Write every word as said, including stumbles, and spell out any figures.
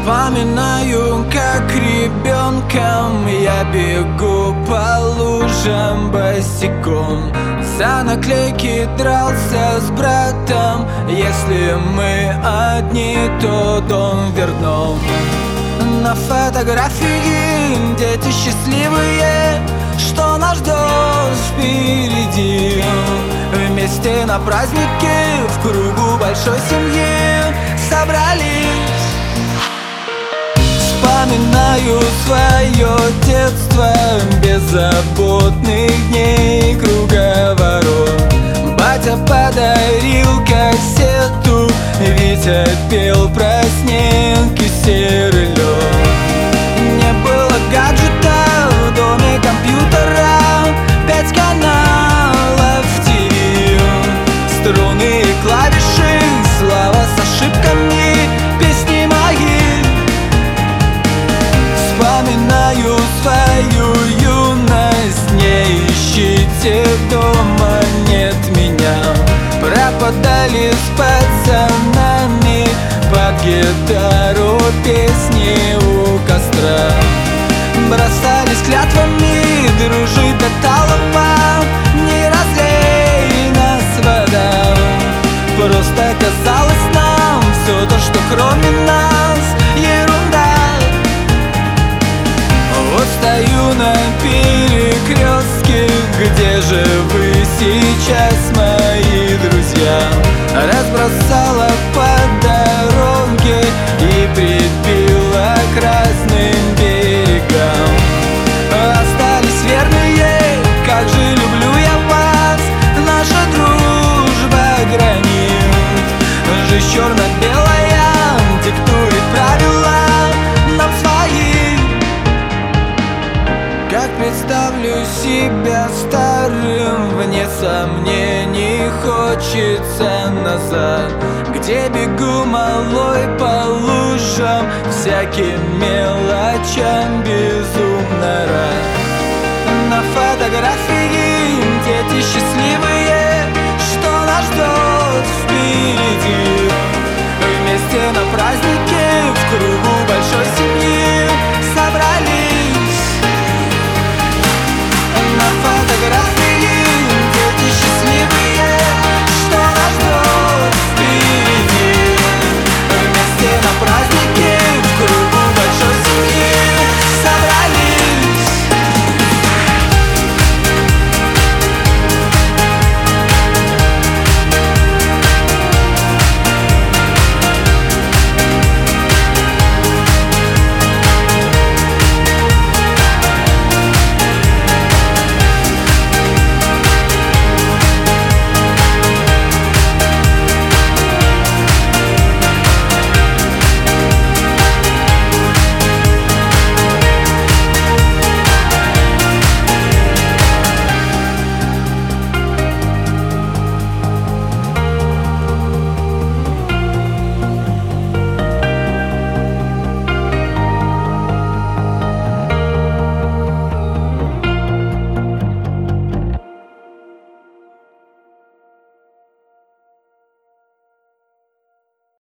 Вспоминаю, как ребенком я бегу по лужам босиком. За наклейки дрался с братом. Если мы одни, то дом вернем. На фотографии дети счастливые, что нас ждет впереди. Вместе на празднике в кругу большой семьи собрались. Вспоминаю свое детство, беззаботных дней, круговорот. Батя подарил кассету, Витя пел про снег и серый лед. Не было гаджета, в доме компьютера, пять каналов ти ви, струны и клавиши, слова с ошибками, песни мои. Вспоминаю свою юность, не ищите, дома нет меня. Пропадали с пацанами под гитару песни у костра. Бросались клятвами дружить до талого, не разлей нас вода. Просто казалось нам все то, что кроме нас ерунда. Вот стою на перекрестке, где же вы сейчас, мои друзья? Разбросала по дороге и прибила к разным берегам. Остались верные, как же люблю я вас, наша дружба гранит. Жизнь черно-белая диктует правила нам свои. Как представлю себя старым, вне сомнений хочется назад, где бегу малой по лужам, всяким мелочам безумно рад. На фотографии дети счастливые, что нас ждет впереди.